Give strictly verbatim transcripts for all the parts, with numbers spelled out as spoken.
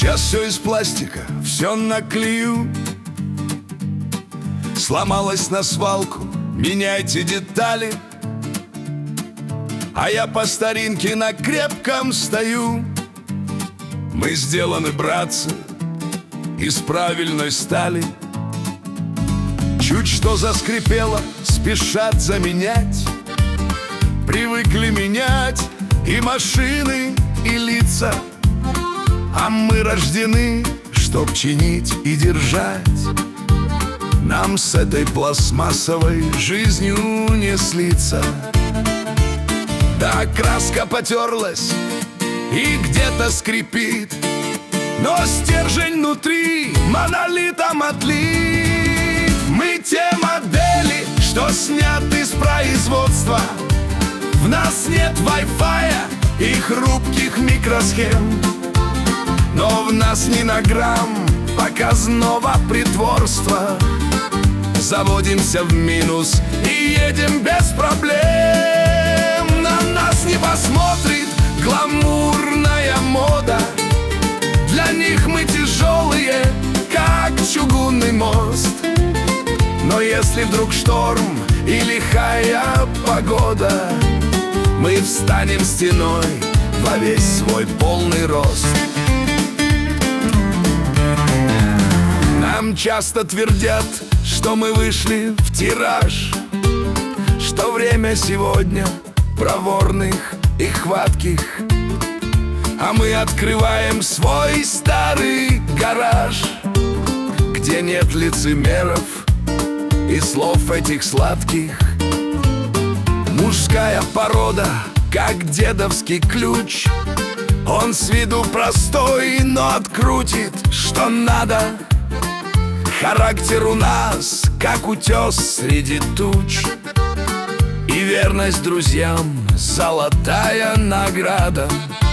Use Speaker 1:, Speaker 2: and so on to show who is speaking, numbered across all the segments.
Speaker 1: Сейчас все из пластика, все наклею. Сломалась на свалку, меняйте детали. А я по старинке на крепком стою. Мы сделаны, братцы, из правильной стали. Чуть что заскрипело, спешат заменять. Привыкли менять и машины, и лица. А мы рождены, чтоб чинить и держать. Нам с этой пластмассовой жизнью не слиться. Да, краска потерлась и где-то скрипит, но стержень внутри монолитом отлит. Мы те модели, что сняты с производства. В нас нет вай-фая и хрупких микросхем, но в нас ни на грамм показного притворства. Заводимся в минус и едем без проблем. На нас не посмотрит гламурная мода. Для них мы тяжелые, как чугунный мост. Но если вдруг шторм и лихая погода, мы встанем стеной во весь свой полный рост. Нам часто твердят, что мы вышли в тираж, что время сегодня проворных и хватких. А мы открываем свой старый гараж, где нет лицемеров и слов этих сладких. Мужская порода, как дедовский ключ. Он с виду простой, но открутит, что надо. Характер у нас, как утес среди туч. И верность друзьям — золотая награда.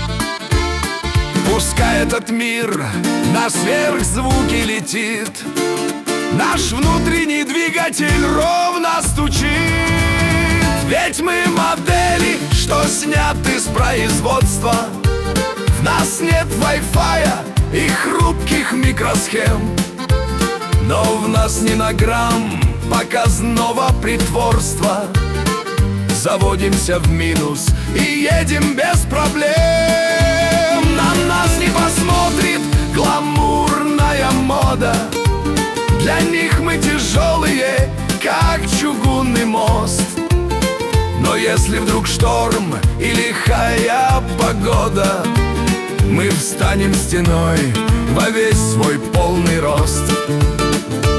Speaker 1: Пускай этот мир на сверхзвуки летит, наш внутренний двигатель ровно стучит. Ведь мы модели, что сняты с производства. В нас нет вай-фая и хрупких микросхем, но в нас ни на грамм показного притворства. Заводимся в минус и едем без проблем. На нас не посмотрит гламурная мода. Для них мы тяжелые, как чугунный мост. Но если вдруг шторм и лихая погода, мы встанем стеной во весь свой полный рост.